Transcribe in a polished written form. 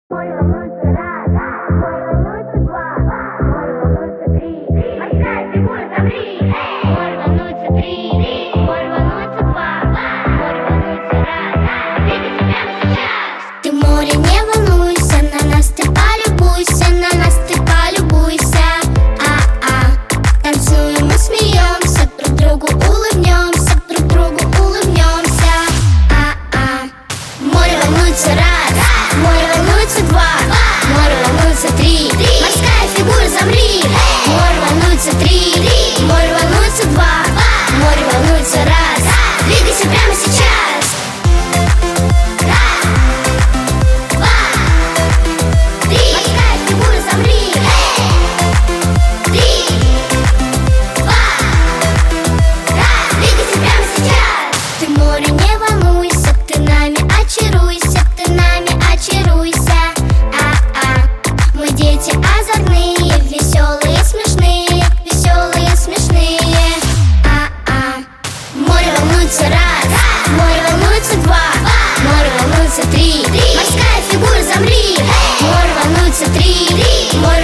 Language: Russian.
Море волнуется раз, море волнуется два, море волнуется три. Морская фигура, замри. Море волнуется три, море волнуется два, море волнуется раз. Двигайся прямо сейчас. Ты, море, не волнуйся, на нас ты полюбуйся, на нас ты полюбуйся. Танцуем и смеемся, друг другу улыбнемся, друг другу улыбнемся. Море волнуется раз, море волнуется два, море волнуется три. Морская фигура, замри. Море волнуется три, море волнуется два, море волнуется раз. Двигайся прямо сейчас. Раз, два, три. Морская фигура, замри. Три, два, раз. Двигайся прямо сейчас. Ты, море, не волнуйся, ты нами очаруйся, ты нами очаруйся. Мы дети озорные, веселые, смешные, веселые, смешные. Море волнуется раз, море волнуется два, море волнуется три. Морская фигура, замри. Море волнуется три, море